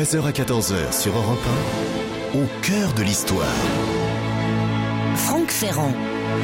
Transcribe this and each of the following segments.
13h à 14h sur Europe 1, au cœur de l'histoire. Franck Ferrand.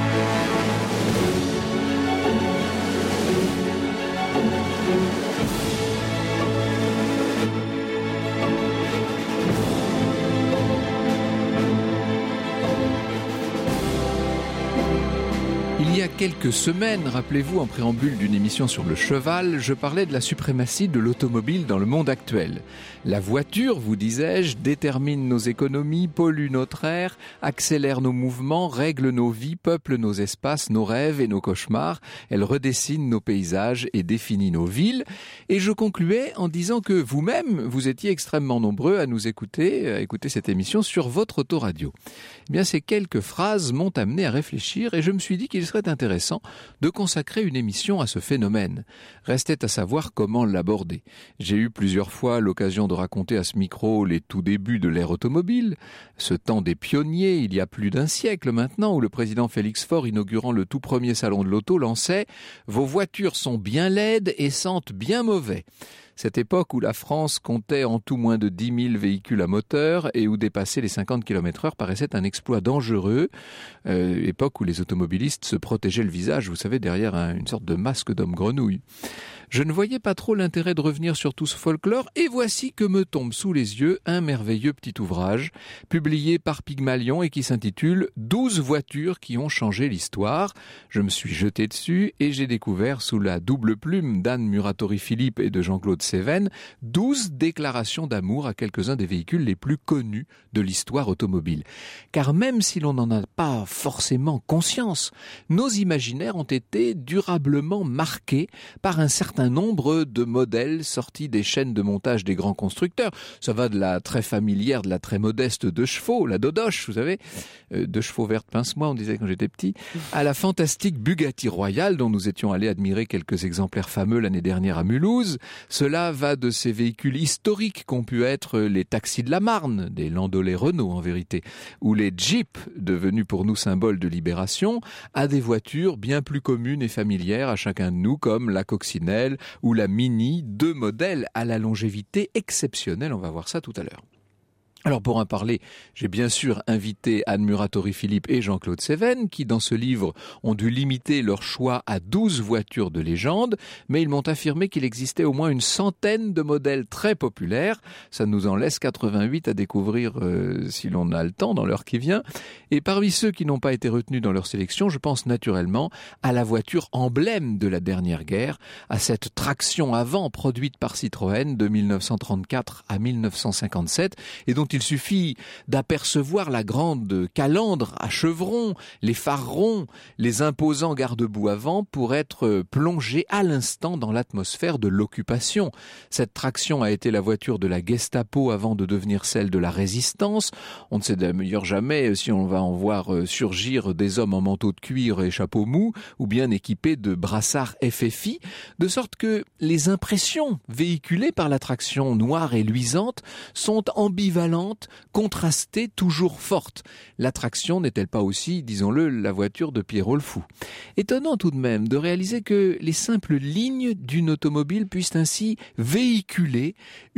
Il y a quelques semaines, rappelez-vous, en préambule d'une émission sur le cheval, je parlais de la suprématie de l'automobile dans le monde actuel. La voiture, vous disais-je, détermine nos économies, pollue notre air, accélère nos mouvements, règle nos vies, peuple nos espaces, nos rêves et nos cauchemars. Elle redessine nos paysages et définit nos villes. Et je concluais en disant que vous-même, vous étiez extrêmement nombreux à nous écouter, à écouter cette émission sur votre autoradio. Eh bien, ces quelques phrases m'ont amené à réfléchir et je me suis dit qu'il serait intéressant de consacrer une émission à ce phénomène. Restait à savoir comment l'aborder. J'ai eu plusieurs fois l'occasion de raconter à ce micro les tout débuts de l'ère automobile, ce temps des pionniers, il y a plus d'un siècle maintenant, où le président Félix Faure, inaugurant le tout premier salon de l'auto, lançait « Vos voitures sont bien laides et sentent bien mauvais ». Cette époque où la France comptait en tout moins de 10 000 véhicules à moteur et où dépasser les 50 km/h paraissait un exploit dangereux, époque où les automobilistes se protégeaient le visage, vous savez, derrière une sorte de masque d'homme grenouille. Je ne voyais pas trop l'intérêt de revenir sur tout ce folklore et voici que me tombe sous les yeux un merveilleux petit ouvrage publié par Pygmalion et qui s'intitule « 12 voitures qui ont changé l'histoire ». Je me suis jeté dessus et j'ai découvert sous la double plume d'Anne Muratori-Philippe et de Jean-Claude Cévennes 12 déclarations d'amour à quelques-uns des véhicules les plus connus de l'histoire automobile. Car même si l'on n'en a pas forcément conscience, nos imaginaires ont été durablement marqués par un certain nombre de modèles sortis des chaînes de montage des grands constructeurs. Ça va de la très familière, de la très modeste deux chevaux, la Dodoche, vous savez, deux chevaux vertes pince-moi, on disait quand j'étais petit, à la fantastique Bugatti Royale dont nous étions allés admirer quelques exemplaires fameux l'année dernière à Mulhouse. Cela va de ces véhicules historiques qu'ont pu être les taxis de la Marne, des Landaulet Renault en vérité, ou les Jeeps, devenus pour nous symboles de libération, à des voitures bien plus communes et familières à chacun de nous, comme la Coccinelle ou la Mini, deux modèles à la longévité exceptionnelle, on va voir ça tout à l'heure. Alors pour en parler, j'ai bien sûr invité Anne Muratori-Philippe et Jean-Claude Cévennes qui dans ce livre ont dû limiter leur choix à 12 voitures de légende, mais ils m'ont affirmé qu'il existait au moins une centaine de modèles très populaires. Ça nous en laisse 88 à découvrir si l'on a le temps dans l'heure qui vient. Et parmi ceux qui n'ont pas été retenus dans leur sélection, je pense naturellement à la voiture emblème de la dernière guerre, à cette traction avant produite par Citroën de 1934 à 1957 et dont il suffit d'apercevoir la grande calandre à chevrons, les phares ronds, les imposants garde-boue avant pour être plongé à l'instant dans l'atmosphère de l'occupation. Cette traction a été la voiture de la Gestapo avant de devenir celle de la Résistance. On ne sait d'ailleurs jamais si on va en voir surgir des hommes en manteau de cuir et chapeau mou ou bien équipés de brassards FFI, de sorte que les impressions véhiculées par la traction noire et luisante sont ambivalentes, contrastée, toujours forte. L'attraction n'est-elle pas aussi, disons-le, la voiture de Pierrot le Fou? Étonnant tout de même de réaliser que les simples lignes d'une automobile puissent ainsi véhiculer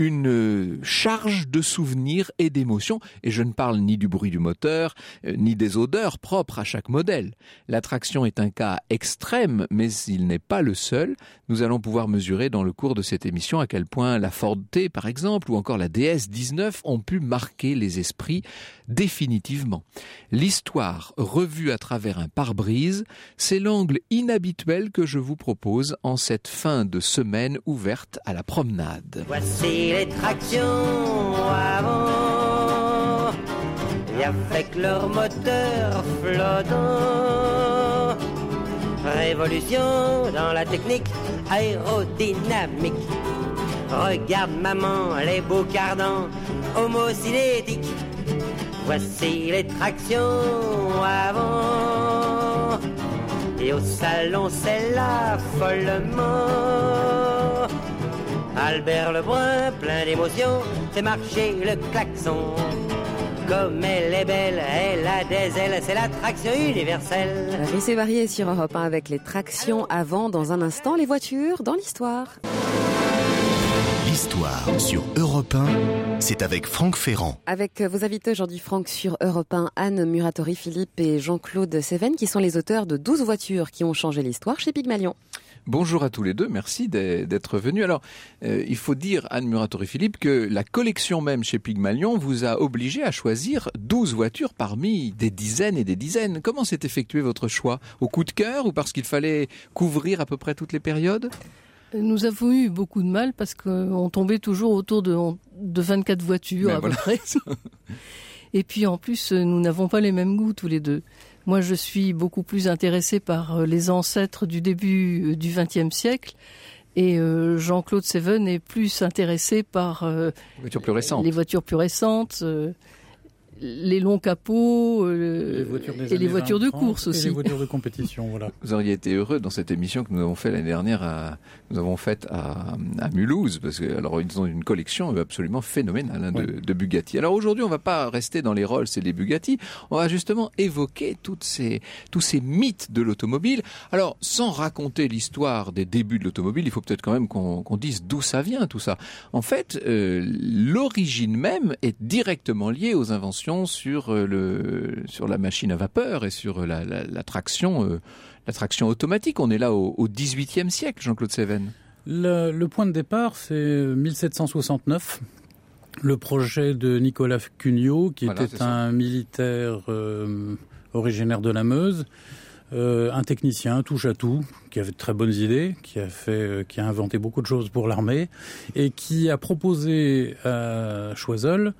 une charge de souvenirs et d'émotions, et je ne parle ni du bruit du moteur, ni des odeurs propres à chaque modèle. L'attraction est un cas extrême, mais il n'est pas le seul. Nous allons pouvoir mesurer dans le cours de cette émission à quel point la Ford T, par exemple, ou encore la DS-19 ont pu marquer les esprits définitivement. L'histoire revue à travers un pare-brise, c'est l'angle inhabituel que je vous propose en cette fin de semaine ouverte à la promenade. Voici les tractions avant, et avec leur moteur flottant, révolution dans la technique aérodynamique. Regarde maman, les beaux cardans homocinétiques. Voici les tractions avant. Et au salon, c'est là follement. Albert Lebrun, plein d'émotion, fait marcher le klaxon. Comme elle est belle, elle a des ailes, c'est la traction universelle. Et c'est varié sur Europe 1 avec les tractions avant. Dans un instant, les voitures dans l'histoire. L'histoire sur Europe 1, c'est avec Franck Ferrand. Avec vos invités aujourd'hui, Franck, sur Europe 1, Anne Muratori-Philippe et Jean-Claude Seven, qui sont les auteurs de 12 voitures qui ont changé l'histoire chez Pygmalion. Bonjour à tous les deux, merci d'être venus. Alors, il faut dire, Anne Muratori-Philippe, que la collection même chez Pygmalion vous a obligé à choisir 12 voitures parmi des dizaines et des dizaines. Comment s'est effectué votre choix ? Au coup de cœur ou parce qu'il fallait couvrir à peu près toutes les périodes ? Nous avons eu beaucoup de mal parce qu'on tombait toujours autour de 24 voitures à peu près. Et puis en plus, nous n'avons pas les mêmes goûts tous les deux. Moi, je suis beaucoup plus intéressée par les ancêtres du début du XXe siècle. Et Jean-Claude Seven est plus intéressé par les voitures plus récentes, les longs capots et les voitures de course aussi. Et les voitures de compétition, voilà. Vous auriez été heureux dans cette émission que nous avons fait l'année dernière à Mulhouse, parce que alors ils ont une collection absolument phénoménale de Bugatti. Alors aujourd'hui, on va pas rester dans les Rolls et les Bugatti, on va justement évoquer tous ces mythes de l'automobile. Alors, sans raconter l'histoire des débuts de l'automobile, il faut peut-être quand même qu'on dise d'où ça vient tout ça. En fait, l'origine même est directement liée aux inventions sur la machine à vapeur et sur la traction automatique. On est là au XVIIIe siècle, Jean-Claude Seven. Le point de départ, c'est 1769. Le projet de Nicolas Cugnot, qui était un militaire originaire de la Meuse, un technicien touche à tout, qui avait de très bonnes idées, qui a inventé beaucoup de choses pour l'armée, et qui a proposé à Choiseul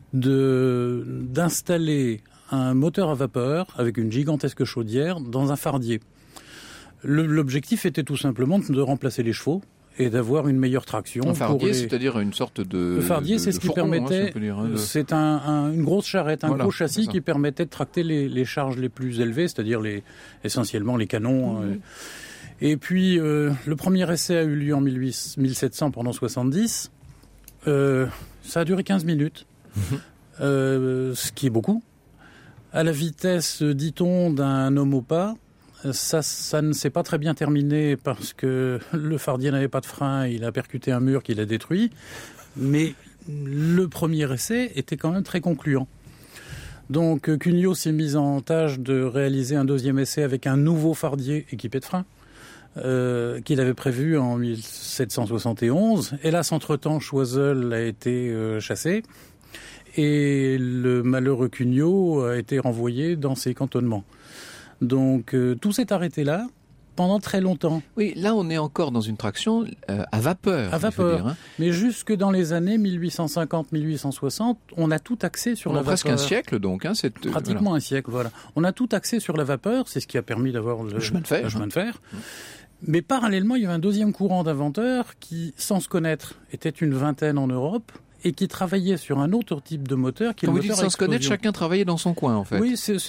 d'installer un moteur à vapeur avec une gigantesque chaudière dans un fardier. L'objectif était tout simplement de remplacer les chevaux et d'avoir une meilleure traction. Un fardier, c'est-à-dire une sorte de... Le fardier, c'est ce qui permettait... C'est une grosse charrette, un gros châssis qui permettait de tracter les charges les plus élevées, c'est-à-dire essentiellement les canons. Et puis, le premier essai a eu lieu en 1700 pendant 70. Ça a duré 15 minutes. Ce qui est beaucoup. À la vitesse, dit-on, d'un homme au pas, ça ne s'est pas très bien terminé parce que le fardier n'avait pas de frein, il a percuté un mur qu'il a détruit, mais le premier essai était quand même très concluant. Donc Cugnot s'est mis en tâche de réaliser un deuxième essai avec un nouveau fardier équipé de frein, qu'il avait prévu en 1771. Hélas, entre-temps, Choiseul a été chassé. Et le malheureux Cugnot a été renvoyé dans ses cantonnements. Donc tout s'est arrêté là pendant très longtemps. Oui, là on est encore dans une traction à vapeur. À vapeur, dire, mais jusque dans les années 1850-1860, on a tout axé sur la vapeur. Presque un siècle donc. Pratiquement un siècle, voilà. On a tout axé sur la vapeur, c'est ce qui a permis d'avoir le chemin de fer. Mais parallèlement, il y avait un deuxième courant d'inventeurs qui, sans se connaître, était une vingtaine en Europe, et qui travaillait sur un autre type de moteur qui est le moteur à explosion. Vous dites sans se connaître, chacun travaillait dans son coin en fait. Oui, c'est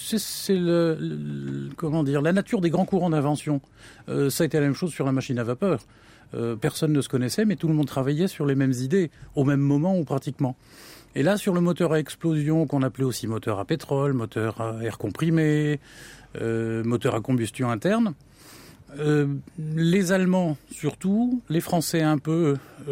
la nature des grands courants d'invention. Ça a été la même chose sur la machine à vapeur. Personne ne se connaissait, mais tout le monde travaillait sur les mêmes idées, au même moment ou pratiquement. Et là, sur le moteur à explosion, qu'on appelait aussi moteur à pétrole, moteur à air comprimé, moteur à combustion interne, les Allemands surtout, les Français un peu,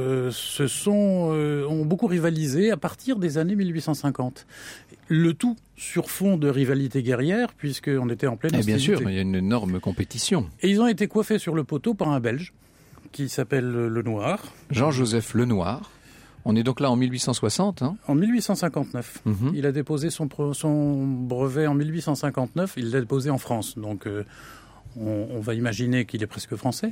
ont beaucoup rivalisé à partir des années 1850. Le tout sur fond de rivalité guerrière, puisqu'on était en pleine hostilité. Bien sûr, il y a une énorme compétition. Et ils ont été coiffés sur le poteau par un Belge qui s'appelle Lenoir. Jean-Joseph Lenoir. On est donc là en 1860. En 1859. Il a déposé son brevet en 1859. Il l'a déposé en France. Donc on va imaginer qu'il est presque français.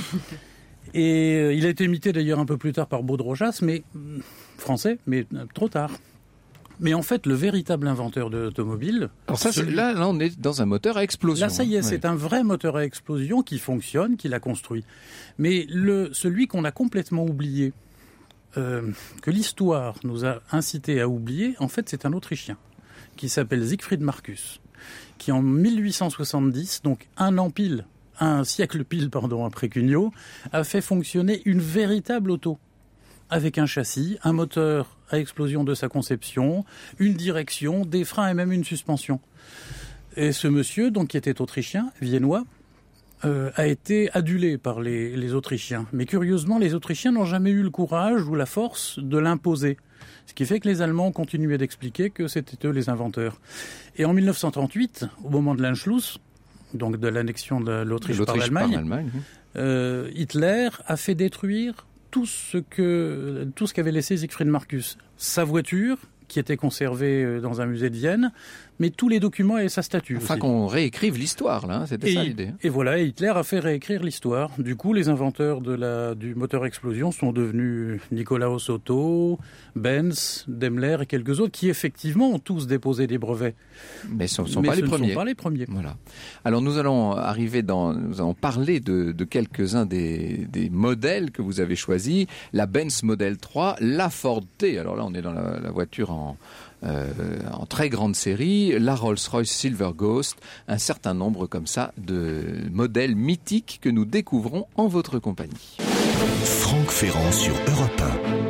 Et il a été imité d'ailleurs un peu plus tard par Baudrojas, mais français, mais trop tard. Mais en fait, le véritable inventeur de l'automobile... Alors ça, là, on est dans un moteur à explosion. Là, ça y est, c'est un vrai moteur à explosion qui fonctionne, qu'il a construit. Mais celui qu'on a complètement oublié, que l'histoire nous a incité à oublier, en fait, c'est un Autrichien qui s'appelle Siegfried Marcus, qui en 1870, donc un siècle pile après Cugnot, a fait fonctionner une véritable auto, avec un châssis, un moteur à explosion de sa conception, une direction, des freins et même une suspension. Et ce monsieur, donc qui était autrichien, viennois, a été adulé par les Autrichiens. Mais curieusement, les Autrichiens n'ont jamais eu le courage ou la force de l'imposer. Ce qui fait que les Allemands continuaient d'expliquer que c'était eux les inventeurs. Et en 1938, au moment de l'Anschluss, donc de l'annexion de l'Autriche par l'Allemagne, Hitler a fait détruire tout ce qu'avait laissé Siegfried Marcus. Sa voiture, qui était conservée dans un musée de Vienne, mais tous les documents et sa statue. Enfin, aussi. qu'on réécrive l'histoire, là, c'était ça l'idée. Et voilà, Hitler a fait réécrire l'histoire. Du coup, les inventeurs du moteur explosion sont devenus Nikolaus Otto, Benz, Daimler et quelques autres qui, effectivement, ont tous déposé des brevets. Mais ce ne sont pas les premiers. Voilà. Alors, nous allons parler de quelques-uns des modèles que vous avez choisis. La Benz Model 3, la Ford T. Alors là, on est dans la voiture en très grande série, la Rolls-Royce Silver Ghost, un certain nombre comme ça de modèles mythiques que nous découvrons en votre compagnie. Franck Ferrand sur Europe 1.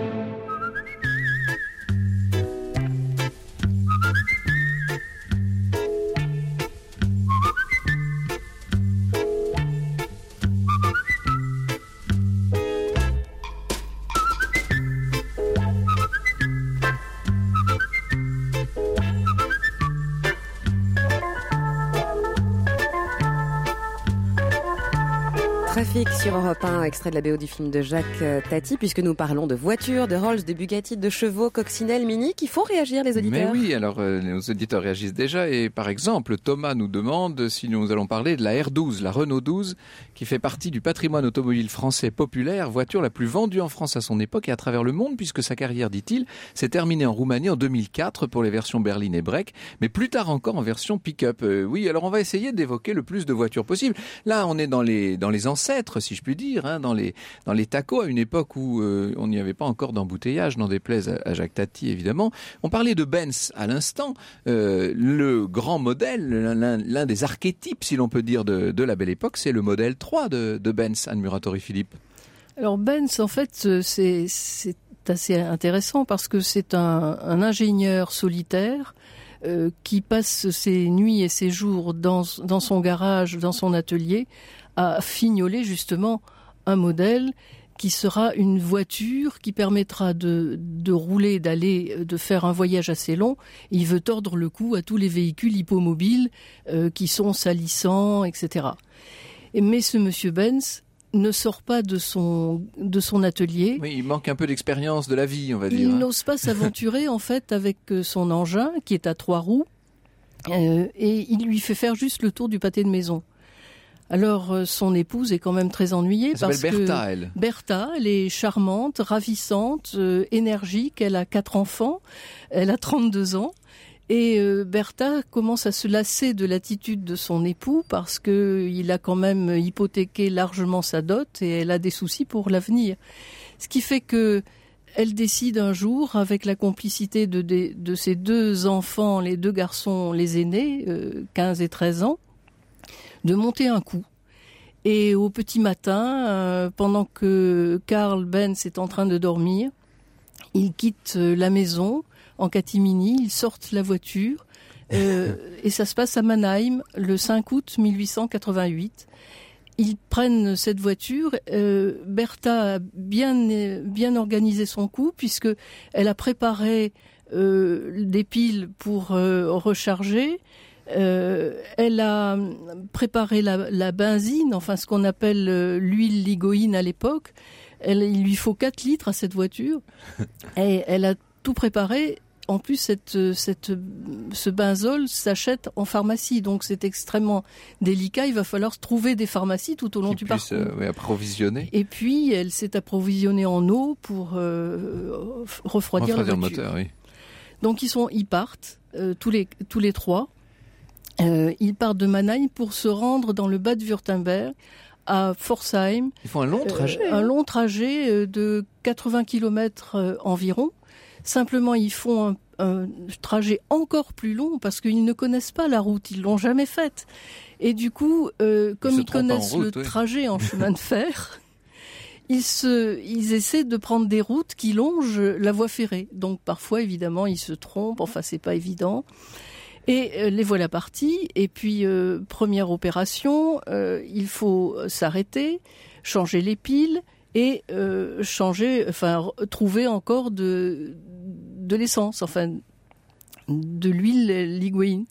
Trafic sur Europe 1, extrait de la BO du film de Jacques Tati, puisque nous parlons de voitures, de Rolls, de Bugatti, de chevaux, coccinelles, Mini, qu'il faut réagir les auditeurs. Mais oui, alors nos auditeurs réagissent déjà et par exemple Thomas nous demande si nous allons parler de la R12, la Renault 12, qui fait partie du patrimoine automobile français populaire, voiture la plus vendue en France à son époque et à travers le monde, puisque sa carrière, dit-il, s'est terminée en Roumanie en 2004 pour les versions berline et break, mais plus tard encore en version pick-up. Oui, alors on va essayer d'évoquer le plus de voitures possible. Là, on est dans les ancêtres, si je puis dire, hein, dans les tacos, à une époque où on n'y avait pas encore d'embouteillage, n'en déplaise à Jacques Tati, évidemment. On parlait de Benz à l'instant, le grand modèle, l'un des archétypes, si l'on peut dire, de la belle époque, c'est le modèle 3 de Benz, Anne Muratori-Philippe. Alors Benz, en fait, c'est assez intéressant parce que c'est un ingénieur solitaire qui passe ses nuits et ses jours dans son garage, dans son atelier, à fignoler justement un modèle qui sera une voiture qui permettra de rouler, de faire un voyage assez long. Il veut tordre le cou à tous les véhicules hippomobiles qui sont salissants, etc. Mais ce monsieur Benz ne sort pas de son atelier. Oui, il manque un peu d'expérience de la vie, on va dire. Il n'ose pas s'aventurer en fait avec son engin qui est à 3 roues et il lui fait faire juste le tour du pâté de maison. Alors, son épouse est quand même très ennuyée parce que Bertha, elle est charmante, ravissante, énergique, elle a 4 enfants, elle a 32 ans. Et Bertha commence à se lasser de l'attitude de son époux parce que il a quand même hypothéqué largement sa dot et elle a des soucis pour l'avenir. Ce qui fait que elle décide un jour, avec la complicité de ses 2 enfants, les 2 garçons, les aînés, 15 et 13 ans, de monter un coup. Et au petit matin, pendant que Karl Benz est en train de dormir, ils quittent la maison en catimini, ils sortent la voiture et ça se passe à Mannheim le 5 août 1888. Ils prennent cette voiture. Bertha a bien organisé son coup puisque elle a préparé des piles pour recharger. Elle a préparé la benzine, enfin ce qu'on appelle l'huile ligoïne à l'époque. Il lui faut 4 litres à cette voiture et elle a tout préparé. En plus, ce benzol s'achète en pharmacie, donc c'est extrêmement délicat. Il va falloir trouver des pharmacies tout au long du parcours. Approvisionner. Et puis, elle s'est approvisionnée en eau pour refroidir la voiture. Le moteur, oui. Donc, ils partent tous les 3. Ils partent de Mannheim pour se rendre dans le Bade-Württemberg, à Pforzheim. Ils font un long trajet. Un long trajet de 80 km environ. Simplement, ils font un trajet encore plus long parce qu'ils ne connaissent pas la route, ils l'ont jamais faite. Et du coup, comme ils connaissent le trajet en chemin de fer, ils essaient de prendre des routes qui longent la voie ferrée. Donc parfois, évidemment, ils se trompent. Enfin, c'est pas évident. Et les voilà partis. Et puis, première opération, il faut s'arrêter, changer les piles et trouver encore de l'essence, de l'huile ligouine.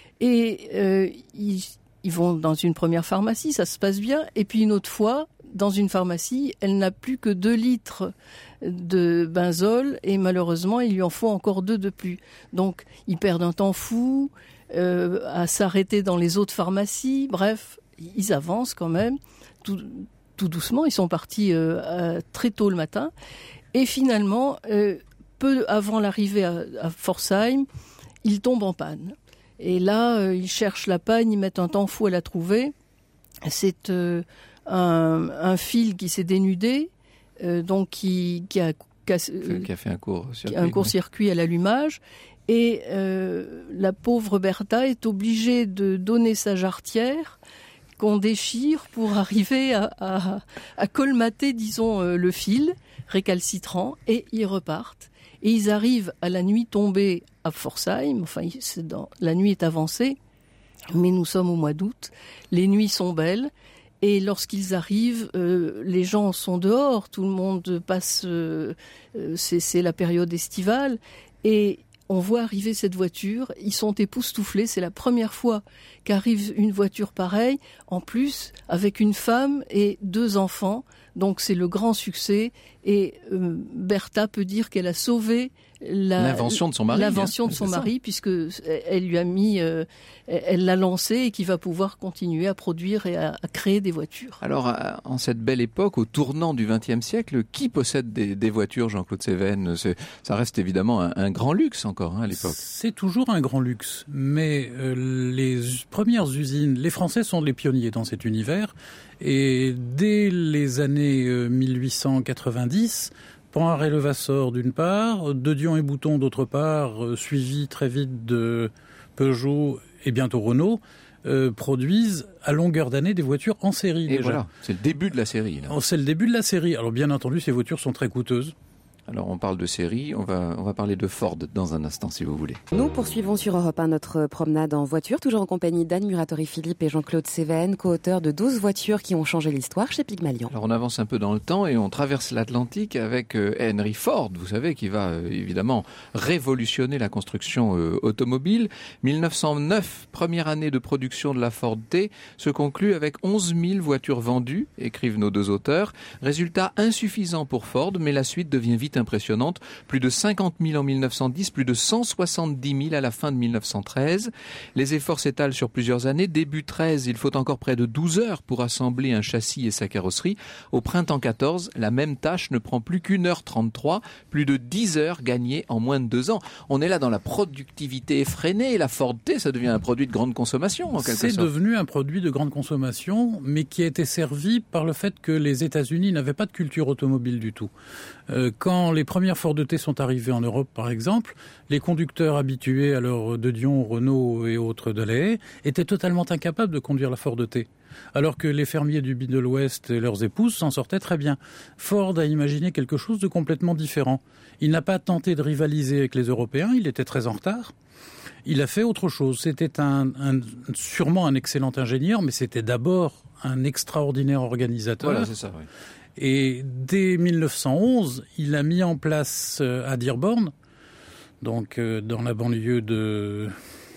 Et ils vont dans une première pharmacie, ça se passe bien. Et puis une autre fois, dans une pharmacie, elle n'a plus que 2 litres de benzol et malheureusement, il lui en faut encore 2 de plus. Donc, ils perdent un temps fou à s'arrêter dans les autres pharmacies. Bref, ils avancent quand même tout doucement. Ils sont partis très tôt le matin. Et finalement, peu avant l'arrivée à Pforzheim, ils tombent en panne. Et là, ils cherchent la panne, ils mettent un temps fou à la trouver. C'est un fil qui s'est dénudé, donc qui a fait un court-circuit à l'allumage. Et la pauvre Bertha est obligée de donner sa jarretière qu'on déchire pour arriver à colmater, disons, le fil récalcitrant, et ils repartent. Et ils arrivent à la nuit tombée à Pforzheim, la nuit est avancée, mais nous sommes au mois d'août, les nuits sont belles, et lorsqu'ils arrivent, les gens sont dehors, tout le monde passe, c'est la période estivale, et on voit arriver cette voiture, ils sont époustouflés, c'est la première fois qu'arrive une voiture pareille, en plus avec une femme et 2 enfants, donc c'est le grand succès, et Bertha peut dire qu'elle a sauvé l'invention de son mari, puisque elle lui a mis, elle l'a lancé et qui va pouvoir continuer à produire et à créer des voitures. Alors, en cette belle époque, au tournant du XXe siècle, qui possède des voitures, Jean-Claude Seven? Ça reste évidemment un grand luxe encore à l'époque. C'est toujours un grand luxe, mais les premières usines, les Français sont les pionniers dans cet univers, et dès les années 1890, Panhard et Levasseur d'une part, De Dion et Bouton d'autre part, suivi très vite de Peugeot et bientôt Renault, produisent à longueur d'année des voitures en série. Et déjà. Voilà, c'est le début de la série. Là. C'est le début de la série. Alors bien entendu, ces voitures sont très coûteuses. Alors on parle de série, on va parler de Ford dans un instant si vous voulez. Nous poursuivons sur Europe 1 notre promenade en voiture, toujours en compagnie d'Anne Muratori-Philippe et Jean-Claude Seven, co-auteurs de 12 voitures qui ont changé l'histoire chez Pygmalion. Alors on avance un peu dans le temps et on traverse l'Atlantique avec Henry Ford, vous savez, qui va évidemment révolutionner la construction automobile. 1909, première année de production de la Ford T, se conclut avec 11 000 voitures vendues, écrivent nos 2 auteurs. Résultat insuffisant pour Ford, mais la suite devient vite impressionnante. Plus de 50 000 en 1910, plus de 170 000 à la fin de 1913. Les efforts s'étalent sur plusieurs années. Début 13, il faut encore près de 12 heures pour assembler un châssis et sa carrosserie. Au printemps 14, la même tâche ne prend plus qu'1h33, plus de 10 heures gagnées en moins de 2 ans. On est là dans la productivité effrénée. La Ford T, ça devient un produit de grande consommation en quelque sorte. C'est devenu un produit de grande consommation, mais qui a été servi par le fait que les États-Unis n'avaient pas de culture automobile du tout. Quand les premières Ford T sont arrivées en Europe, par exemple, les conducteurs habitués, alors De Dion, Renault et autres de la Haye, étaient totalement incapables de conduire la Ford T. Alors que les fermiers du Middle West et leurs épouses s'en sortaient très bien. Ford a imaginé quelque chose de complètement différent. Il n'a pas tenté de rivaliser avec les Européens, il était très en retard. Il a fait autre chose. C'était sûrement un excellent ingénieur, mais c'était d'abord un extraordinaire organisateur. Voilà, c'est ça, oui. Et dès 1911, il a mis en place à Dearborn, donc dans la banlieue de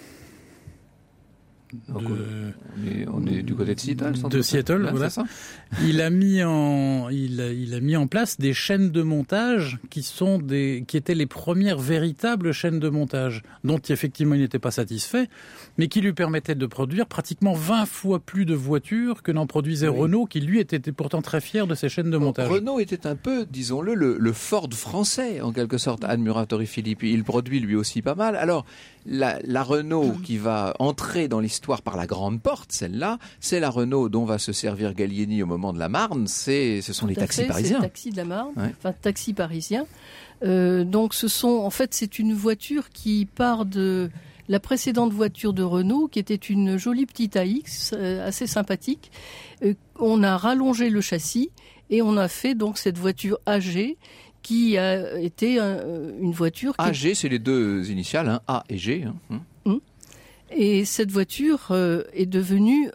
on est du côté de Seattle, là, voilà. Ça. Il a mis en place des chaînes de montage qui étaient les premières véritables chaînes de montage, dont effectivement il n'était pas satisfait, mais qui lui permettaient de produire pratiquement 20 fois plus de voitures que n'en produisait Renault, qui lui était pourtant très fier de ses chaînes de montage. Renault était un peu, disons-le, le Ford français, en quelque sorte. Anne Muratori-Philippe, il produit lui aussi pas mal. Alors, la Renault qui va entrer dans l'histoire par la grande porte, celle-là, c'est la Renault dont va se servir Gallieni au moment de la Marne. Ce sont les taxis parisiens. C'est les taxis de la Marne, taxis parisiens. Donc, c'est une voiture qui part de la précédente voiture de Renault, qui était une jolie petite AX, assez sympathique. On a rallongé le châssis et on a fait donc cette voiture AG, qui a été une voiture... AG, c'est les 2 initiales, A et G. Et cette voiture est devenue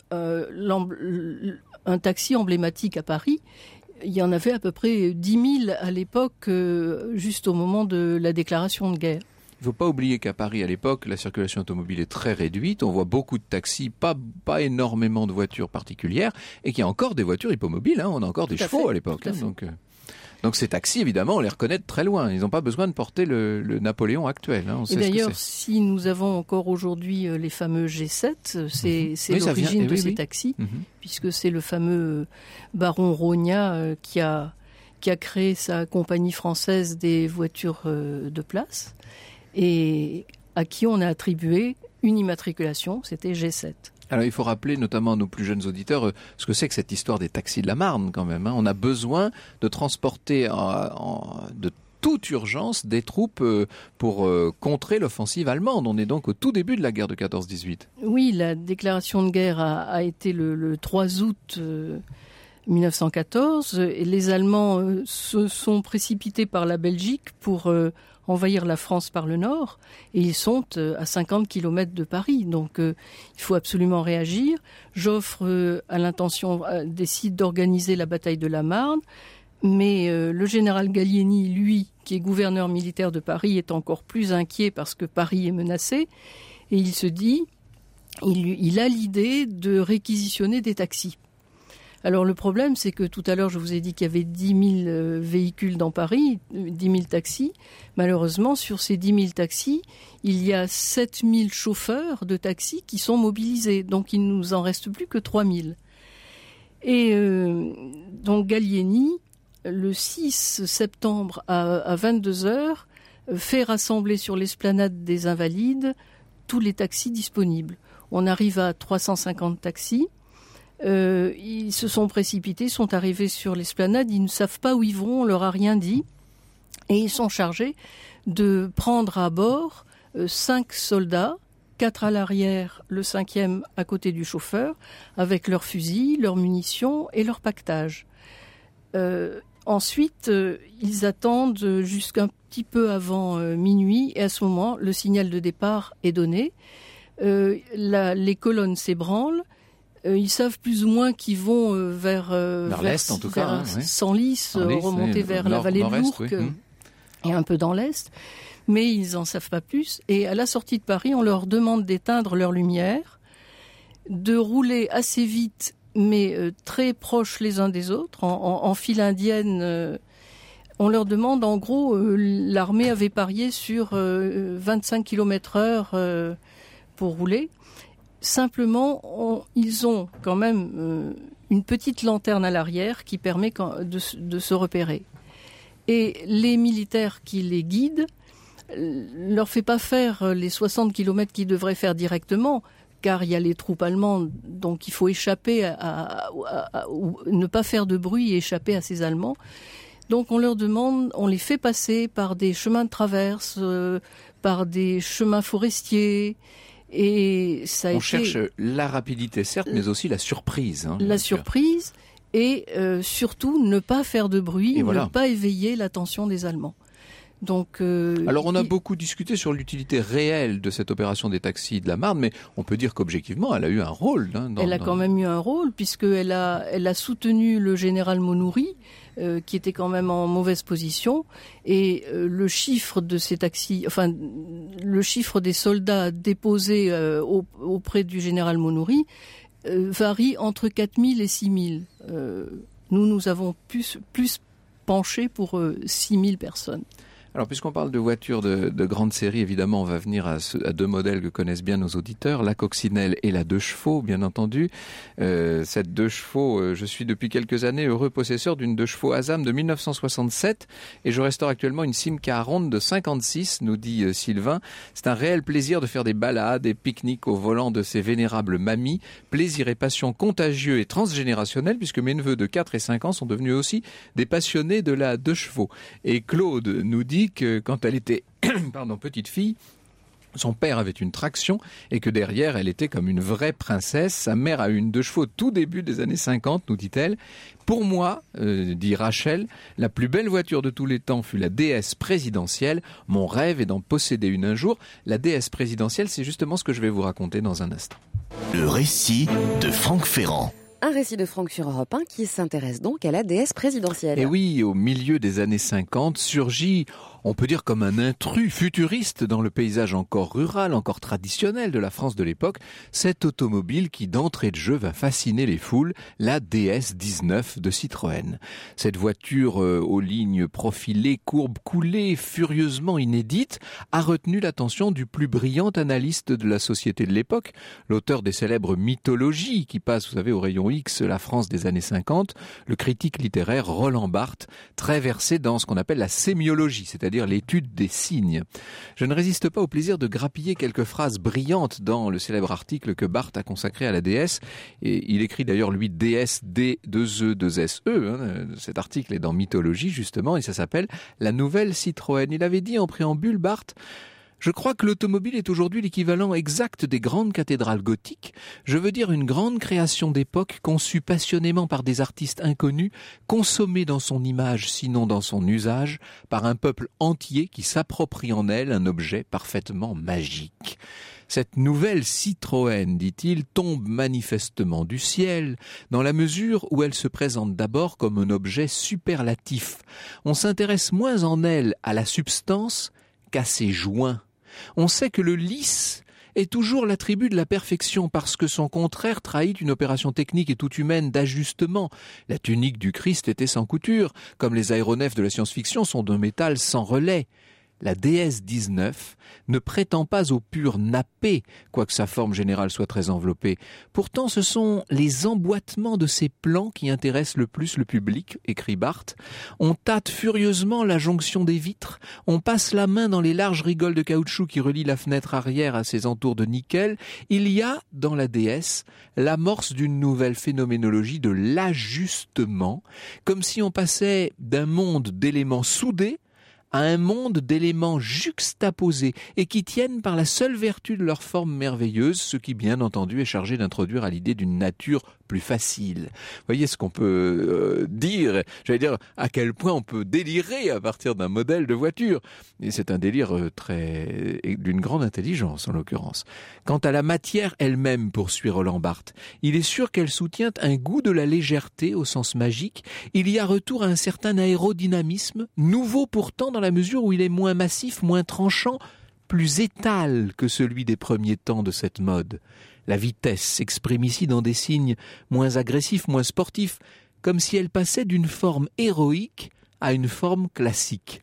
un taxi emblématique à Paris. Il y en avait à peu près 10 000 à l'époque, juste au moment de la déclaration de guerre. Il ne faut pas oublier qu'à Paris, à l'époque, la circulation automobile est très réduite. On voit beaucoup de taxis, pas énormément de voitures particulières, et qu'il y a encore des voitures hippomobiles. On a encore des chevaux à l'époque. Donc ces taxis, évidemment, on les reconnaît de très loin. Ils n'ont pas besoin de porter le Napoléon actuel. On sait et d'ailleurs, si nous avons encore aujourd'hui les fameux G7, c'est l'origine de ces taxis, puisque c'est le fameux baron Rogna qui a créé sa compagnie française des voitures de place, et à qui on a attribué une immatriculation, c'était G7. Alors il faut rappeler notamment à nos plus jeunes auditeurs ce que c'est que cette histoire des taxis de la Marne quand même. On a besoin de transporter de toute urgence des troupes pour contrer l'offensive allemande. On est donc au tout début de la guerre de 14-18. Oui, la déclaration de guerre a été le 3 août 1914. Et les Allemands se sont précipités par la Belgique pour envahir la France par le nord, et ils sont à 50 km de Paris. Donc il faut absolument réagir. Joffre décide d'organiser la bataille de la Marne, mais le général Gallieni, lui, qui est gouverneur militaire de Paris, est encore plus inquiet parce que Paris est menacé, et il se dit, il a l'idée de réquisitionner des taxis. Alors le problème, c'est que tout à l'heure, je vous ai dit qu'il y avait 10 000 véhicules dans Paris, 10 000 taxis. Malheureusement, sur ces 10 000 taxis, il y a 7 000 chauffeurs de taxis qui sont mobilisés. Donc il ne nous en reste plus que 3 000. Et donc Gallieni, le 6 septembre à 22h, fait rassembler sur l'esplanade des Invalides tous les taxis disponibles. On arrive à 350 taxis. Ils se sont précipités, sont arrivés sur l'esplanade, ils ne savent pas où ils vont, on leur a rien dit, et ils sont chargés de prendre à bord 5 soldats, 4 à l'arrière, le 5e à côté du chauffeur, avec leurs fusils, leurs munitions et leur pactage. Ensuite, ils attendent jusqu'un petit peu avant minuit, et à ce moment, le signal de départ est donné. Les colonnes s'ébranlent. Ils savent plus ou moins qu'ils vont vers l'est, en tout cas, Senlis, remonter vers la vallée de l'Ourcq, et un peu dans l'est. Mais ils n'en savent pas plus. Et à la sortie de Paris, on leur demande d'éteindre leur lumière, de rouler assez vite, mais très proches les uns des autres, en file indienne. On leur demande, en gros, l'armée avait parié sur 25 km/h pour rouler. Simplement, ils ont quand même une petite lanterne à l'arrière qui permet de se repérer. Et les militaires qui les guident leur fait pas faire les 60 km qu'ils devraient faire directement, car il y a les troupes allemandes, donc il faut échapper ou ne pas faire de bruit et échapper à ces Allemands. Donc on leur demande, on les fait passer par des chemins de traverse, par des chemins forestiers. Et on cherche la rapidité, certes, mais aussi la surprise. La surprise, et surtout ne pas faire de bruit, ne pas éveiller l'attention des Allemands. Donc, alors on a beaucoup discuté sur l'utilité réelle de cette opération des taxis de la Marne, mais on peut dire qu'objectivement, elle a eu un rôle. Elle a quand même eu un rôle, puisqu'elle a soutenu le général Monoury, qui était quand même en mauvaise position, et le chiffre de ces taxis, enfin le chiffre des soldats déposés auprès du général Monoury varie entre 4 000 et 6 000. Nous avons plus penché pour 6 000 personnes. Alors, puisqu'on parle de voitures de grande série, évidemment, on va venir à 2 modèles que connaissent bien nos auditeurs, la Coccinelle et la 2 chevaux, bien entendu. Cette 2 chevaux, je suis depuis quelques années heureux possesseur d'une 2 chevaux Asam de 1967 et je restaure actuellement une Simca Ronde de 56, nous dit Sylvain. C'est un réel plaisir de faire des balades, des pique-niques au volant de ces vénérables mamies. Plaisir et passion contagieux et transgénérationnel, puisque mes neveux de 4 et 5 ans sont devenus aussi des passionnés de la 2 chevaux. Et Claude nous dit que quand elle était petite fille, Son père avait une traction et que derrière, elle était comme une vraie princesse. Sa mère a eu une 2 chevaux au tout début des années 50, nous dit-elle. Pour moi, dit Rachel, la plus belle voiture de tous les temps fut la DS présidentielle. Mon rêve est d'en posséder une un jour. La DS présidentielle, c'est justement ce que je vais vous raconter dans un instant. Le récit de Franck Ferrand. Un récit de Franck sur Europe 1 qui s'intéresse donc à la DS présidentielle. Et oui, au milieu des années 50, surgit, on peut dire comme un intrus futuriste dans le paysage encore rural, encore traditionnel de la France de l'époque, cette automobile qui d'entrée de jeu va fasciner les foules, la DS-19 de Citroën. Cette voiture aux lignes profilées, courbes coulées, furieusement inédite, a retenu l'attention du plus brillant analyste de la société de l'époque, l'auteur des célèbres mythologies qui passent, vous savez, au rayon X, la France des années 50, le critique littéraire Roland Barthes, très versé dans ce qu'on appelle la sémiologie, c'est-à-dire l'étude des signes. Je ne résiste pas au plaisir de grappiller quelques phrases brillantes dans le célèbre article que Barthes a consacré à la DS, et il écrit d'ailleurs lui DS, D2E2SE, cet article est dans Mythologie justement, et ça s'appelle La Nouvelle Citroën. Il avait dit en préambule, Barthes: je crois que l'automobile est aujourd'hui l'équivalent exact des grandes cathédrales gothiques. Je veux dire une grande création d'époque conçue passionnément par des artistes inconnus, consommée dans son image sinon dans son usage, par un peuple entier qui s'approprie en elle un objet parfaitement magique. Cette nouvelle Citroën, dit-il, tombe manifestement du ciel, dans la mesure où elle se présente d'abord comme un objet superlatif. On s'intéresse moins en elle à la substance qu'à ses joints. On sait que le lisse est toujours l'attribut de la perfection parce que son contraire trahit une opération technique et toute humaine d'ajustement. La tunique du Christ était sans couture, comme les aéronefs de la science-fiction sont d'un métal sans relais. La DS-19 ne prétend pas au pur nappé, quoique sa forme générale soit très enveloppée. Pourtant, ce sont les emboîtements de ces plans qui intéressent le plus le public, écrit Barthes. On tâte furieusement la jonction des vitres, on passe la main dans les larges rigoles de caoutchouc qui relient la fenêtre arrière à ses entours de nickel. Il y a, dans la DS, l'amorce d'une nouvelle phénoménologie de l'ajustement, comme si on passait d'un monde d'éléments soudés à un monde d'éléments juxtaposés et qui tiennent par la seule vertu de leur forme merveilleuse, ce qui bien entendu est chargé d'introduire à l'idée d'une nature plus facile. Vous voyez ce qu'on peut dire, j'allais dire à quel point on peut délirer à partir d'un modèle de voiture. Et c'est un délire d'une grande intelligence en l'occurrence. Quant à la matière elle-même, poursuit Roland Barthes, il est sûr qu'elle soutient un goût de la légèreté au sens magique. Il y a retour à un certain aérodynamisme, nouveau pourtant dans la mesure où il est moins massif, moins tranchant, plus étal que celui des premiers temps de cette mode. La vitesse s'exprime ici dans des signes moins agressifs, moins sportifs, comme si elle passait d'une forme héroïque à une forme classique.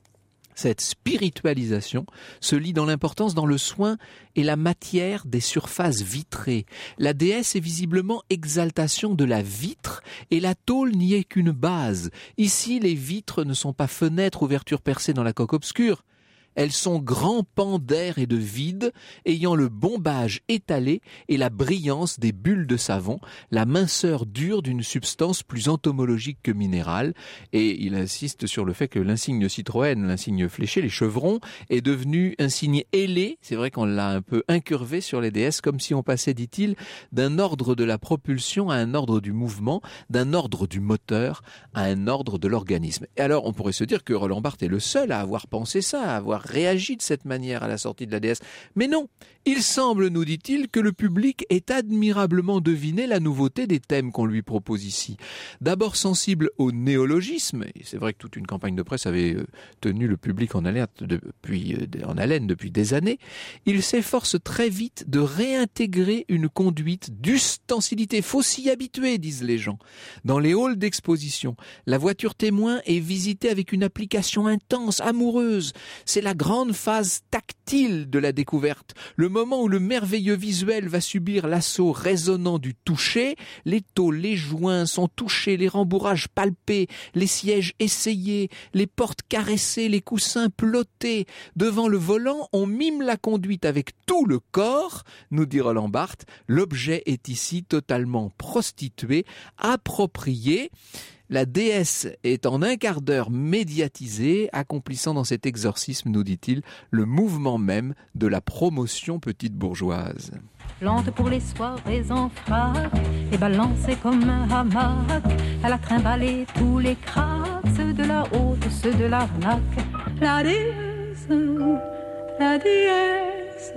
Cette spiritualisation se lit dans l'importance, dans le soin et la matière des surfaces vitrées. La DS est visiblement exaltation de la vitre et la tôle n'y est qu'une base. Ici, les vitres ne sont pas fenêtres, ouvertures percées dans la coque obscure. Elles sont grands pans d'air et de vide, ayant le bombage étalé et la brillance des bulles de savon, la minceur dure d'une substance plus entomologique que minérale. Et il insiste sur le fait que l'insigne Citroën, l'insigne fléché, les chevrons, est devenu un signe ailé. C'est vrai qu'on l'a un peu incurvé sur les DS, comme si on passait, dit-il, d'un ordre de la propulsion à un ordre du mouvement, d'un ordre du moteur à un ordre de l'organisme. Et alors, on pourrait se dire que Roland Barthes est le seul à avoir pensé ça, à avoir réagi de cette manière à la sortie de la DS. Mais non, il semble, nous dit-il, que le public ait admirablement deviné la nouveauté des thèmes qu'on lui propose ici. D'abord sensible au néologisme, et c'est vrai que toute une campagne de presse avait tenu le public en haleine depuis des années, il s'efforce très vite de réintégrer une conduite d'ustensilité. Faut s'y habituer, disent les gens. Dans les halls d'exposition, la voiture témoin est visitée avec une application intense, amoureuse. C'est la grande phase tactile de la découverte, le moment où le merveilleux visuel va subir l'assaut résonnant du toucher. Les tôles, les joints sont touchés, les rembourrages palpés, les sièges essayés, les portes caressées, les coussins pelotés. Devant le volant, on mime la conduite avec tout le corps, nous dit Roland Barthes. L'objet est ici totalement prostitué, approprié. La DS est en un quart d'heure médiatisée, accomplissant dans cet exorcisme, nous dit-il, le mouvement même de la promotion petite bourgeoise. Plante pour les soirées en frac et balancée comme un hamac. Elle a trimballé tous les cracks, ceux de la haute, ceux de l'arnaque. La déesse, la déesse.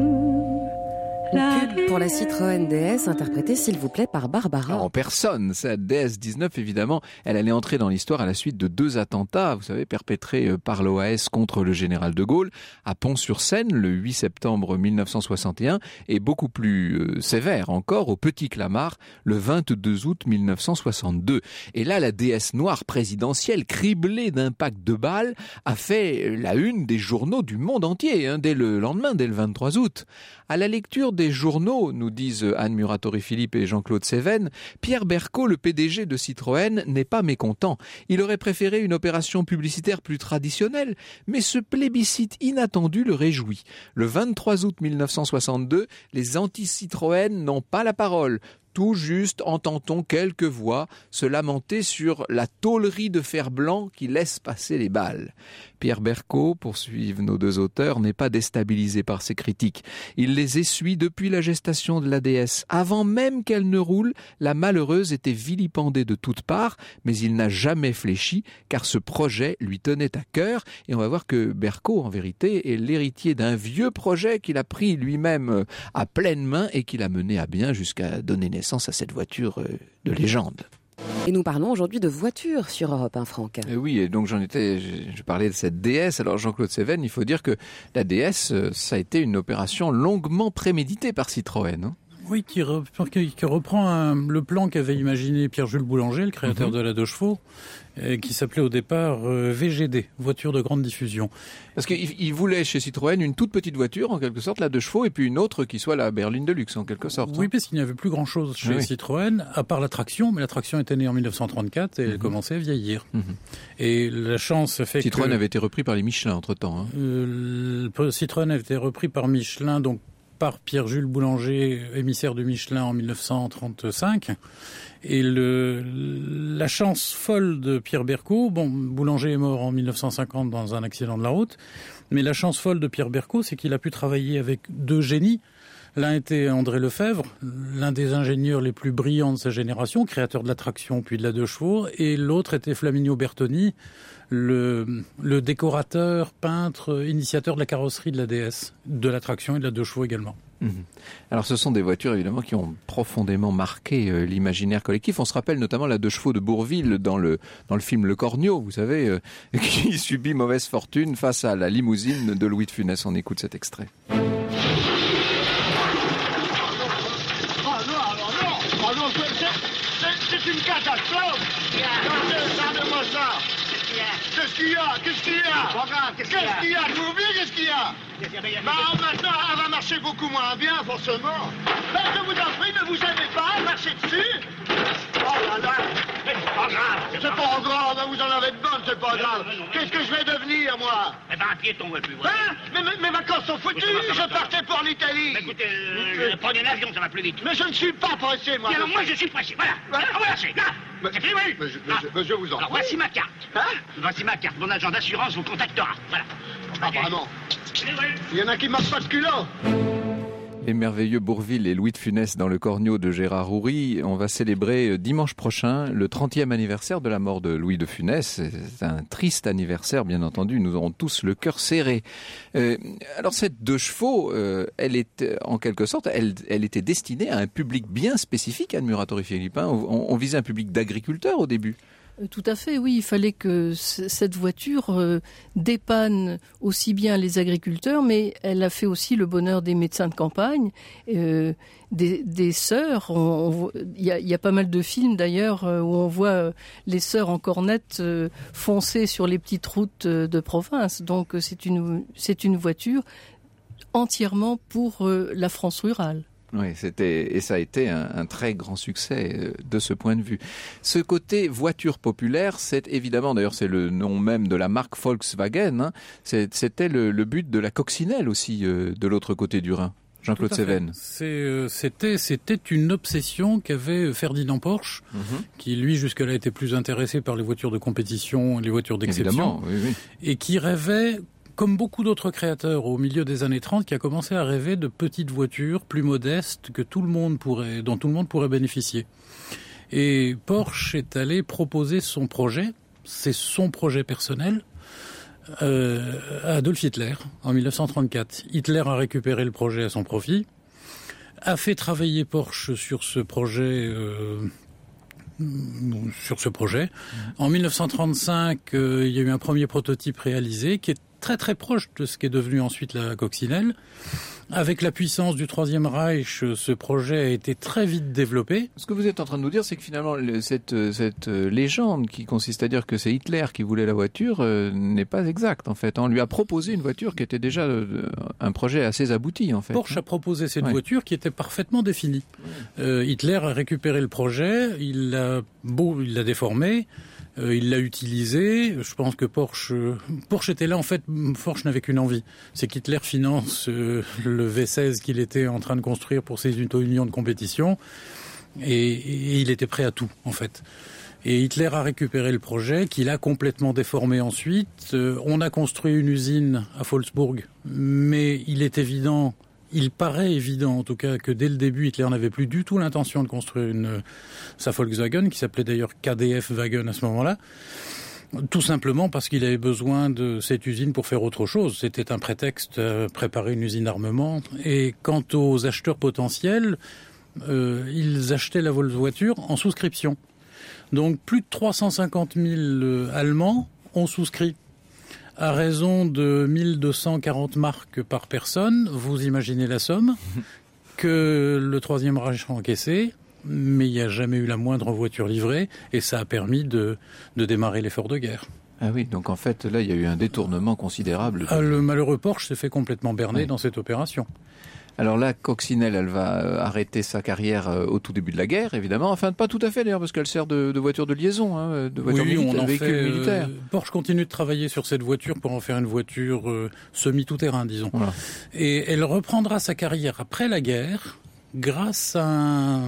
Une pour la Citroën DS, interprétée s'il vous plaît par Barbara. En personne, cette DS-19 évidemment, elle allait entrer dans l'histoire à la suite de 2 attentats, vous savez, perpétrés par l'OAS contre le général de Gaulle à Pont-sur-Seine le 8 septembre 1961 et beaucoup plus sévère encore au Petit Clamart le 22 août 1962. Et là, la DS noire présidentielle, criblée d'impacts de balles, a fait la une des journaux du monde entier, dès le lendemain, dès le 23 août. À la lecture des journaux, nous disent Anne Muratori-Philippe et Jean-Claude Sévennes, Pierre Berco, le PDG de Citroën, n'est pas mécontent. Il aurait préféré une opération publicitaire plus traditionnelle, mais ce plébiscite inattendu le réjouit. Le 23 août 1962, les anti-Citroën n'ont pas la parole. Tout juste entend-on quelques voix se lamenter sur la tôlerie de fer blanc qui laisse passer les balles. Pierre Berco, poursuivent nos 2 auteurs, n'est pas déstabilisé par ces critiques. Il les essuie depuis la gestation de la DS. Avant même qu'elle ne roule, la malheureuse était vilipendée de toutes parts, mais il n'a jamais fléchi, car ce projet lui tenait à cœur. Et on va voir que Berco, en vérité, est l'héritier d'un vieux projet qu'il a pris lui-même à pleine main et qu'il a mené à bien jusqu'à donner naissance à cette voiture de légende. Et nous parlons aujourd'hui de voitures sur Europe 1, Franck. Oui, et donc je parlais de cette DS. Alors Jean-Claude Sévennes, il faut dire que la DS, ça a été une opération longuement préméditée par Citroën. Oui, qui reprend le plan qu'avait imaginé Pierre-Jules Boulanger, le créateur de la 2 chevaux, qui s'appelait au départ VGD, voiture de grande diffusion. Parce qu'il voulait chez Citroën une toute petite voiture, en quelque sorte, la 2 chevaux, et puis une autre qui soit la berline de luxe, en quelque sorte. Oui, parce qu'il n'y avait plus grand-chose chez Citroën, à part la traction, mais la traction était née en 1934 et elle commençait à vieillir. Et la chance fait Citroën avait été repris par les Michelin, entre-temps. Citroën avait été repris par Michelin, donc par Pierre-Jules Boulanger, émissaire de Michelin en 1935. Et la chance folle de Pierre Berco, Boulanger est mort en 1950 dans un accident de la route, mais la chance folle de Pierre Berco, c'est qu'il a pu travailler avec 2 génies. L'un était André Lefebvre, l'un des ingénieurs les plus brillants de sa génération, créateur de la traction puis de la 2 chevaux, et l'autre était Flaminio Bertoni, le décorateur, peintre, initiateur de la carrosserie de la DS, de la traction et de la 2 chevaux également. Alors ce sont des voitures évidemment qui ont profondément marqué l'imaginaire collectif. On se rappelle notamment la 2 chevaux de Bourvil dans le film Le Cornio, vous savez, qui subit mauvaise fortune face à la limousine de Louis de Funès. On écoute cet extrait. C'est une catastrophe. Regardez-moi ça. Qu'est-ce qu'il y a? Qu'est-ce qu'il y a? Qu'est-ce qu'il y a? Vous oubliez qu'est-ce qu'il y a? Maintenant, elle va marcher beaucoup moins bien, forcément. Je vous en prie, ne vous aimez pas, marchez dessus. Oh là là. C'est pas grave. C'est pas grave, vous en avez de bonnes, c'est pas grave. Qu'est-ce que je vais devenir, moi? Eh ben, un piéton, ouais, plus voilà. Hein? Mes vacances sont foutues, je partais pour l'Italie. Écoutez, prenez l'avion, ça va plus vite. Mais je ne suis pas pressé, moi. Alors, moi, je suis pressé, voilà. Voilà, c'est là. C'est fini, oui. Mais je vous en prie. Alors, voici ma carte. Hein? Voici ma carte. Mon agent d'assurance vous contactera. Voilà. Ah bah non. Il y en a qui marchent pas de culot. Les merveilleux Bourvil et Louis de Funès dans le Cornio de Gérard Houry. On va célébrer dimanche prochain le 30e anniversaire de la mort de Louis de Funès. C'est un triste anniversaire, bien entendu. Nous aurons tous le cœur serré. Alors cette 2 chevaux, elle est en quelque sorte, elle était destinée à un public bien spécifique, Anne Muratori-Philippe. On visait un public d'agriculteurs au début. Tout à fait, oui. Il fallait que cette voiture dépanne aussi bien les agriculteurs, mais elle a fait aussi le bonheur des médecins de campagne, des sœurs. Il y a pas mal de films d'ailleurs où on voit les sœurs en cornette foncer sur les petites routes de province. Donc c'est une voiture entièrement pour la France rurale. Oui, ça a été un très grand succès de ce point de vue. Ce côté voiture populaire, c'est évidemment, d'ailleurs c'est le nom même de la marque Volkswagen, c'était le but de la coccinelle aussi de l'autre côté du Rhin. Jean-Claude Seven. C'était une obsession qu'avait Ferdinand Porsche, qui lui jusque-là était plus intéressé par les voitures de compétition et les voitures d'exception, oui. Et qui rêvait, comme beaucoup d'autres créateurs au milieu des années 30, qui a commencé à rêver de petites voitures plus modestes dont tout le monde pourrait bénéficier. Et Porsche est allé proposer son projet, c'est son projet personnel, à Adolf Hitler en 1934. Hitler a récupéré le projet à son profit, a fait travailler Porsche sur ce projet. En 1935, il y a eu un premier prototype réalisé qui est très très proche de ce qui est devenu ensuite la coccinelle. Avec la puissance du Troisième Reich, ce projet a été très vite développé. Ce que vous êtes en train de nous dire, c'est que finalement, cette légende qui consiste à dire que c'est Hitler qui voulait la voiture n'est pas exacte, en fait. On lui a proposé une voiture qui était déjà un projet assez abouti, en fait. Porsche a proposé cette voiture qui était parfaitement définie. Hitler a récupéré le projet, il l'a déformé, il l'a utilisé. Je pense que Porsche était là. En fait, Porsche n'avait qu'une envie. C'est qu'Hitler finance le V16 qu'il était en train de construire pour ses unions de compétition. Et il était prêt à tout, en fait. Et Hitler a récupéré le projet, qu'il a complètement déformé ensuite. On a construit une usine à Wolfsburg, mais il paraît évident, en tout cas, que dès le début, Hitler n'avait plus du tout l'intention de construire sa Volkswagen, qui s'appelait d'ailleurs KDF Wagen à ce moment-là, tout simplement parce qu'il avait besoin de cette usine pour faire autre chose. C'était un prétexte à préparer une usine d'armement. Et quant aux acheteurs potentiels, ils achetaient la voiture en souscription. Donc plus de 350 000 Allemands ont souscrit. À raison de 1240 marques par personne, vous imaginez la somme que le Troisième Reich a encaissé, mais il n'y a jamais eu la moindre voiture livrée, et ça a permis de démarrer l'effort de guerre. Ah oui, donc en fait, là, il y a eu un détournement considérable. Le malheureux Porsche s'est fait complètement berner dans cette opération. Alors là, Coccinelle, elle va arrêter sa carrière au tout début de la guerre, évidemment. Enfin, pas tout à fait d'ailleurs, parce qu'elle sert de voiture de liaison, de voiture militaire. Porsche continue de travailler sur cette voiture pour en faire une voiture semi-tout-terrain, disons. Voilà. Et elle reprendra sa carrière après la guerre grâce à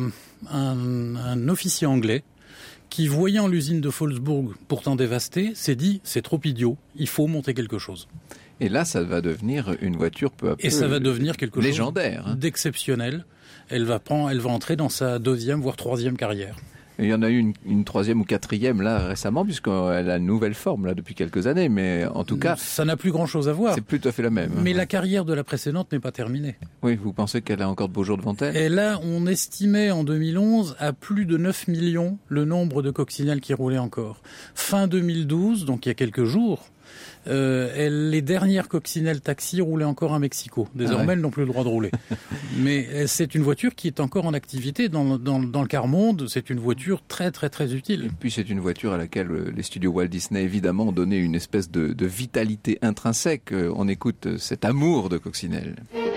un officier anglais qui, voyant l'usine de Wolfsburg pourtant dévastée, s'est dit « c'est trop idiot, il faut monter quelque chose ». Et là, ça va devenir une voiture peu à peu. Et ça va devenir quelque chose légendaire, d'exceptionnel. Elle va entrer dans sa deuxième, voire troisième carrière. Et il y en a eu une troisième ou quatrième là récemment, puisqu'elle a une nouvelle forme là depuis quelques années. Mais en tout cas, ça n'a plus grand-chose à voir. C'est plus tout à fait la même. Mais la carrière de la précédente n'est pas terminée. Oui, vous pensez qu'elle a encore de beaux jours devant elle? Et là, on estimait en 2011 à plus de 9 millions le nombre de coccinelles qui roulaient encore. Fin 2012, donc il y a quelques jours, les dernières coccinelles taxi roulaient encore à Mexico. Désormais, elles n'ont plus le droit de rouler. Mais c'est une voiture qui est encore en activité dans le quart monde. C'est une voiture très très très utile. Et puis c'est une voiture à laquelle les studios Walt Disney évidemment ont donné une espèce de vitalité intrinsèque. On écoute cet amour de Coccinelle.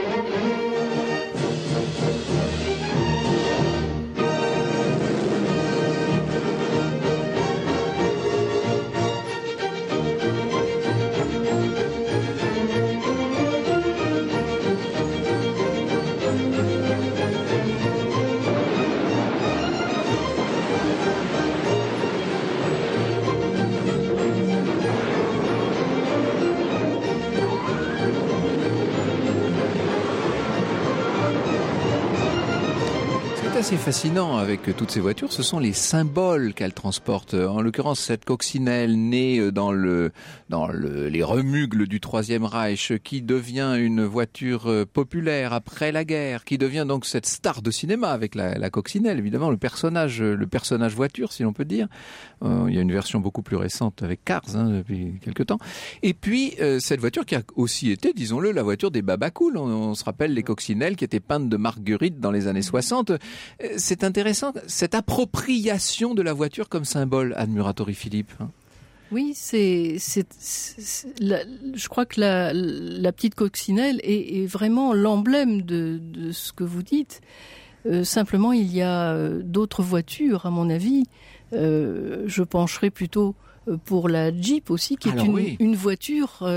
Assez fascinant avec toutes ces voitures, ce sont les symboles qu'elles transportent. En l'occurrence, cette coccinelle née dans les remugles du Troisième Reich, qui devient une voiture populaire après la guerre, qui devient donc cette star de cinéma avec la coccinelle, évidemment, le personnage voiture, si l'on peut dire. Il y a une version beaucoup plus récente avec Cars depuis quelques temps. Et puis, cette voiture qui a aussi été, disons-le, la voiture des babacools. On se rappelle les coccinelles qui étaient peintes de marguerite dans les années 60. C'est intéressant, cette appropriation de la voiture comme symbole, Anne Muratori-Philippe. Oui, je crois que la petite coccinelle est vraiment l'emblème de ce que vous dites. Simplement, il y a d'autres voitures, à mon avis. Je pencherai plutôt pour la Jeep aussi, qui est une voiture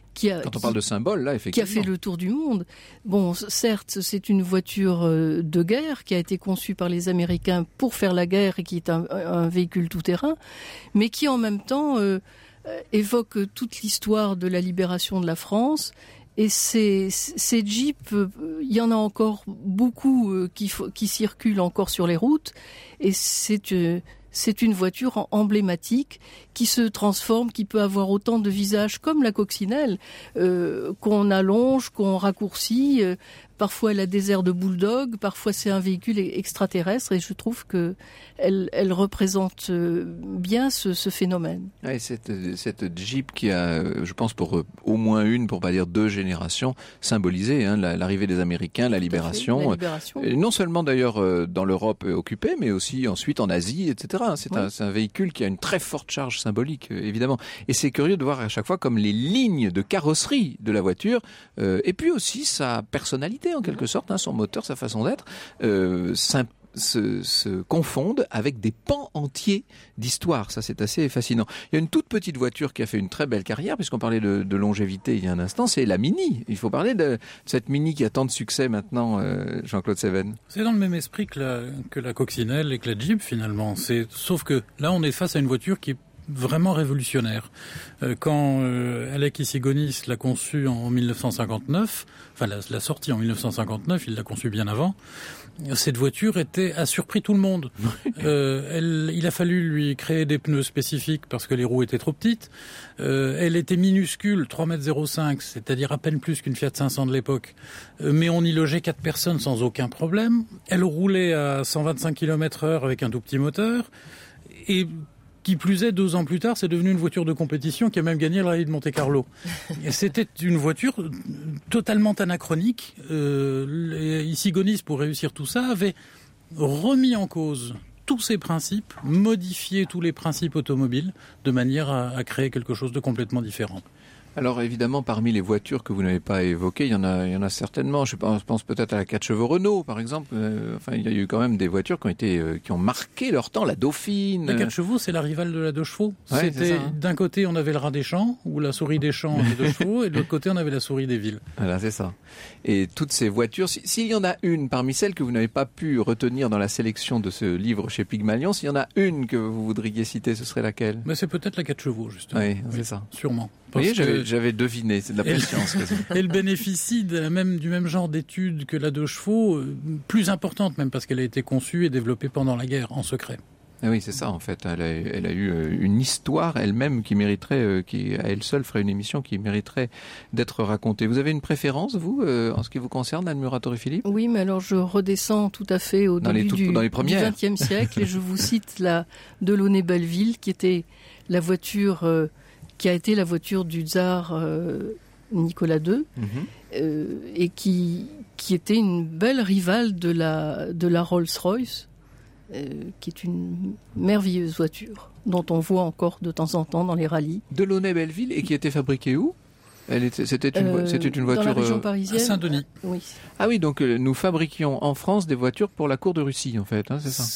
Quand on parle de symbole, là, effectivement. Qui a fait le tour du monde. Bon, certes, c'est une voiture de guerre qui a été conçue par les Américains pour faire la guerre et qui est un véhicule tout-terrain, mais qui en même temps évoque toute l'histoire de la libération de la France. Et ces Jeeps, il y en a encore beaucoup qui circulent encore sur les routes. Et c'est une voiture emblématique qui se transforme, qui peut avoir autant de visages comme la coccinelle, qu'on allonge, qu'on raccourcit. Parfois, elle a des airs de bulldog, parfois c'est un véhicule extraterrestre, et je trouve que elle représente bien ce phénomène. Ouais, cette Jeep qui a, je pense, pour au moins une, pour pas dire deux générations, symbolisé l'arrivée des Américains, la libération. Et non seulement d'ailleurs dans l'Europe occupée, mais aussi ensuite en Asie, etc. C'est un véhicule qui a une très forte charge symbolique, évidemment. Et c'est curieux de voir à chaque fois comme les lignes de carrosserie de la voiture, et puis aussi sa personnalité, en quelque sorte, son moteur, sa façon d'être, se confondent avec des pans entiers d'histoire. Ça, c'est assez fascinant. Il y a une toute petite voiture qui a fait une très belle carrière, puisqu'on parlait de longévité il y a un instant, c'est la Mini. Il faut parler de cette Mini qui a tant de succès maintenant, Jean-Claude Seven. C'est dans le même esprit que la coccinelle et que la Jeep, finalement. Sauf que là, on est face à une voiture qui est vraiment révolutionnaire. Quand Alec Issigonis l'a conçu en 1959, enfin l'a sortie en 1959, il l'a conçue bien avant, cette voiture a surpris tout le monde. Il a fallu lui créer des pneus spécifiques parce que les roues étaient trop petites. Elle était minuscule, 3,05 m, c'est-à-dire à peine plus qu'une Fiat 500 de l'époque. Mais on y logeait 4 personnes sans aucun problème. Elle roulait à 125 km/h avec un tout petit moteur. Et qui plus est, 2 ans plus tard, c'est devenu une voiture de compétition qui a même gagné le rallye de Monte-Carlo. Et c'était une voiture totalement anachronique. Issigonis, pour réussir tout ça, avait remis en cause tous ces principes, modifié tous les principes automobiles, de manière à créer quelque chose de complètement différent. Alors évidemment, parmi les voitures que vous n'avez pas évoquées, il y en a certainement. Je pense peut-être à la 4 chevaux Renault, par exemple. Enfin, il y a eu quand même des voitures qui ont marqué leur temps. La Dauphine. La 4 chevaux, c'est la rivale de la 2 chevaux. Ouais, d'un côté, on avait le rat des champs, ou la souris des champs des 2 chevaux, et de l'autre côté, on avait la souris des villes. Voilà, c'est ça. Et toutes ces voitures, s'il y en a une parmi celles que vous n'avez pas pu retenir dans la sélection de ce livre chez Pygmalion, s'il y en a une que vous voudriez citer, ce serait laquelle ? Mais c'est peut-être la 4 chevaux, justement. Oui, c'est ça. Sûrement. Vous voyez, j'avais deviné, c'est de la patience. Elle bénéficie du même genre d'études que la 2 chevaux, plus importante même parce qu'elle a été conçue et développée pendant la guerre, en secret. Ah oui, c'est ça en fait. Elle a eu une histoire elle-même qui mériterait, qui à elle seule ferait une émission qui mériterait d'être racontée. Vous avez une préférence, vous, en ce qui vous concerne, Anne Muratori-Philippe ? Oui, mais alors je redescends tout à fait au début du XXe siècle et je vous cite la Delaunay-Belleville qui était la voiture... qui a été la voiture du tsar Nicolas II, et qui était une belle rivale de la Rolls-Royce, qui est une merveilleuse voiture, dont on voit encore de temps en temps dans les rallyes. Delaunay-Belleville, et qui était fabriquée où ? C'était une voiture dans la région parisienne, à Saint-Denis. Oui. Ah oui, donc nous fabriquions en France des voitures pour la cour de Russie, en fait, c'est ça.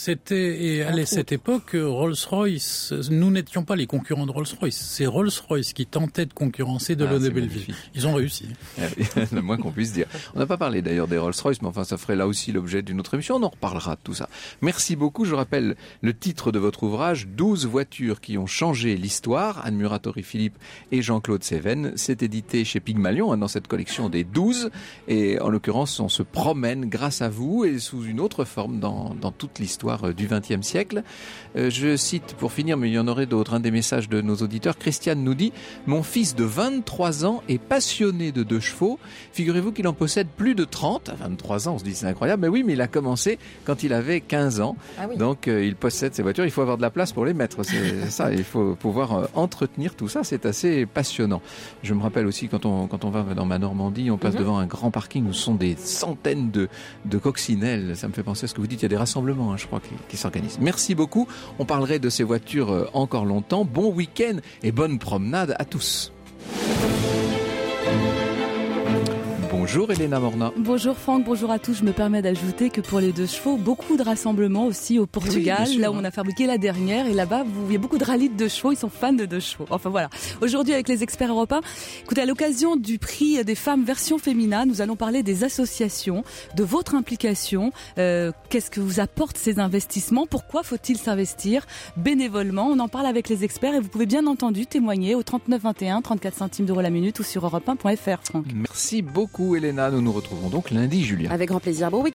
À cette époque, Rolls-Royce, nous n'étions pas les concurrents de Rolls-Royce. C'est Rolls-Royce qui tentait de concurrencer Delaunay-Belleville. Ils ont réussi. Le moins qu'on puisse dire. On n'a pas parlé d'ailleurs des Rolls-Royce, mais enfin, ça ferait là aussi l'objet d'une autre émission. On en reparlera de tout ça. Merci beaucoup. Je rappelle le titre de votre ouvrage, 12 voitures qui ont changé l'histoire. Anne Muratori-Philippe et Jean-Claude Seven. C'est édité chez Pygmalion, dans cette collection des 12. Et en l'occurrence, on se promène grâce à vous et sous une autre forme dans toute l'histoire du XXe siècle. Je cite, pour finir, mais il y en aurait d'autres, un des messages de nos auditeurs. Christiane nous dit « Mon fils de 23 ans est passionné de 2 chevaux. Figurez-vous qu'il en possède plus de 30. » À 23 ans, on se dit c'est incroyable. Mais oui, mais il a commencé quand il avait 15 ans. Ah oui. Donc, il possède ces voitures. Il faut avoir de la place pour les mettre. C'est ça, il faut pouvoir entretenir tout ça. C'est assez passionnant. Je me rappelle aussi quand on va dans ma Normandie, on passe devant un grand parking où ce sont des centaines de coccinelles. Ça me fait penser à ce que vous dites. Il y a des rassemblements, je crois, qui s'organisent. Merci beaucoup. On parlerait de ces voitures encore longtemps. Bon week-end et bonne promenade à tous. Bon Bonjour Elena Morna. Bonjour Franck, bonjour à tous. Je me permets d'ajouter que pour les 2 chevaux, beaucoup de rassemblements aussi au Portugal, là où on a fabriqué la dernière. Et là-bas, il y a beaucoup de rallyes de 2 chevaux. Ils sont fans de 2 chevaux. Enfin voilà. Aujourd'hui, avec les experts européens, écoutez, à l'occasion du prix des femmes version féminin, nous allons parler des associations, de votre implication. Qu'est-ce que vous apportent ces investissements? Pourquoi faut-il s'investir bénévolement? On en parle avec les experts et vous pouvez bien entendu témoigner au 39 21, 34 centimes d'euros la minute ou sur europe1.fr, Franck. Merci beaucoup Elena. Nous nous retrouvons donc lundi, Julien. Avec grand plaisir. Bon